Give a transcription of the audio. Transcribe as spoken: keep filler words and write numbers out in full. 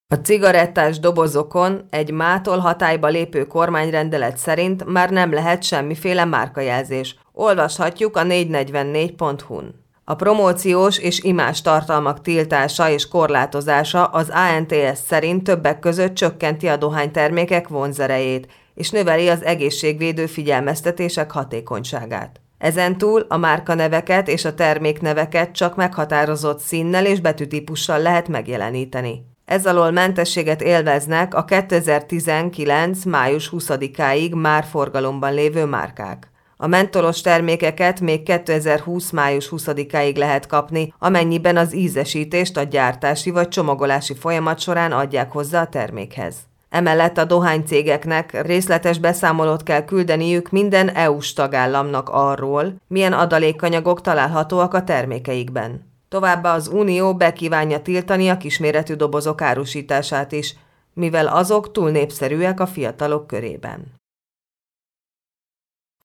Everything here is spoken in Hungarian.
A cigarettás dobozokon egy mától hatályba lépő kormányrendelet szerint már nem lehet semmiféle márkajelzés. Olvashatjuk a négyszáznegyvennégy pont hu-n. A promóciós és imázs tartalmak tiltása és korlátozása az á en té es szerint többek között csökkenti a dohánytermékek vonzerejét, és növeli az egészségvédő figyelmeztetések hatékonyságát. Ezentúl a márkaneveket és a termékneveket csak meghatározott színnel és betűtípussal lehet megjeleníteni. Ez alól mentességet élveznek a kétezer-tizenkilenc. május huszadikáig már forgalomban lévő márkák. A mentolos termékeket még kétezer-húsz. május huszadikáig lehet kapni, amennyiben az ízesítést a gyártási vagy csomagolási folyamat során adják hozzá a termékhez. Emellett a dohánycégeknek részletes beszámolót kell küldeniük minden é u-s tagállamnak arról, milyen adalékanyagok találhatóak a termékeikben. Továbbá az Unió be kívánja tiltani a kisméretű dobozok árusítását is, mivel azok túl népszerűek a fiatalok körében.